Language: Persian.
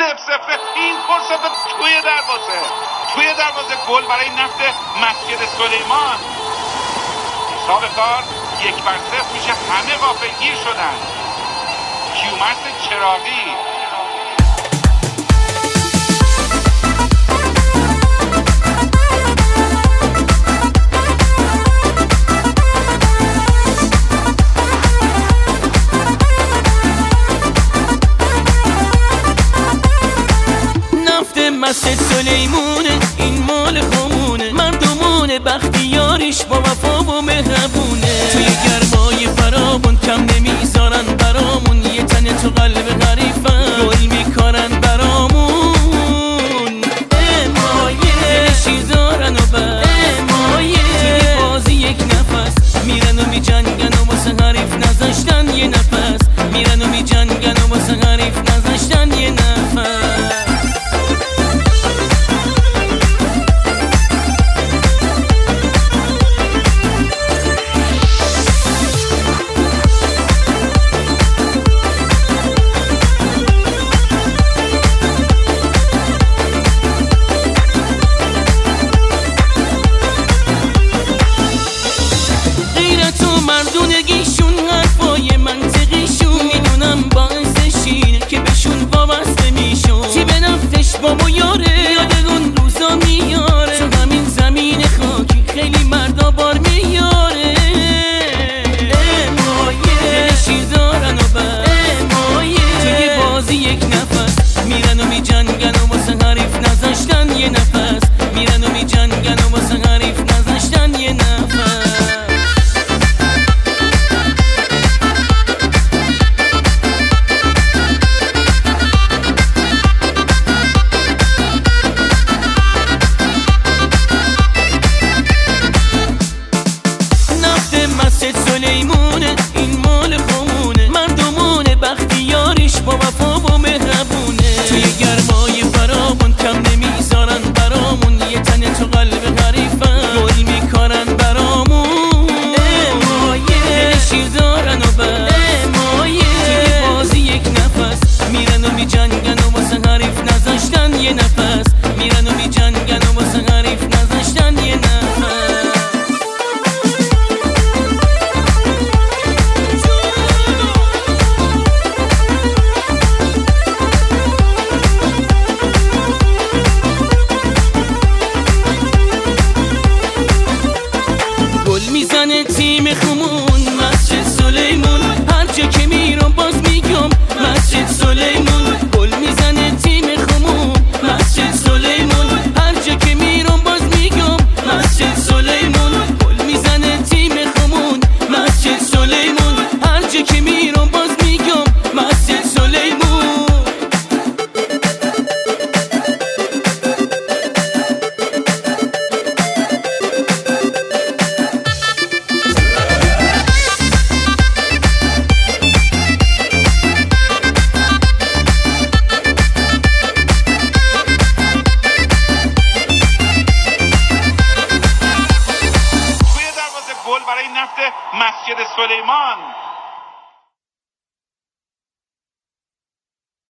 0-0 این فرصت توی دروازه گل برای نفت مسجد سلیمان. حساب کار 1-0 میشه. همه غافلگیر شدن. کیومرث چراغی مسجد سلیمونه، این مال خمونه، مردمونه، بختیاریش با وفا و مهربونه. توی گرمای فراون کم نمیذارن برامون، یه تنه تو قلب غریفن گل میکارن برامون. مایه شیر دارن و مایه توی بازی یک نفس میرن و میجنگن و واسه حریف نذاشتن یه نفس، میرن و میجنگن و واسه حریف نذاشتن یه نفس. مردونگیشون حرفای منطقیشون میدونم باعث شیر که بهشون وابسته میشون. تیم نفتش بابا یاره یاد اون روزا میاره، تو همین زمین خاکی خیلی مردا بار میاره. مایه شیر دارن و مایه توی بازی یک نفس میرن و میجنگن و واسه حریف نذاشتن یه نفس، میرن و میجنگن و واسه حریف نذاشتن یه نفس. سلیمونه، این مال خمونه، مردمونه، بختیاریش با وفا و مهربونه. توی گرمای فراون کم نمیذارن برامون، یه تنه تو قلب غریفن گل میکارن برامون. مایه شیر دارن و مایه توی بازی یک نفس میرن و میجنگن و واسه حریف نذاشتن یه نفس، میرن و میجنگن و واسه حریف نذاشتن یه نفس. میزنه تیم خمون مسجد سلیمون، هر جا که میرم باز میگم مسجد سلیمون. گل میزنه تیم خمون مسجد سلیمون، هر جا که میرم باز میگم مسجد سلیمون. گل میزنه تیم خمون مسجد سلیمون، هر جا که میرم باز میگم مسجد سلیمون. برای نفت مسجد سلیمان.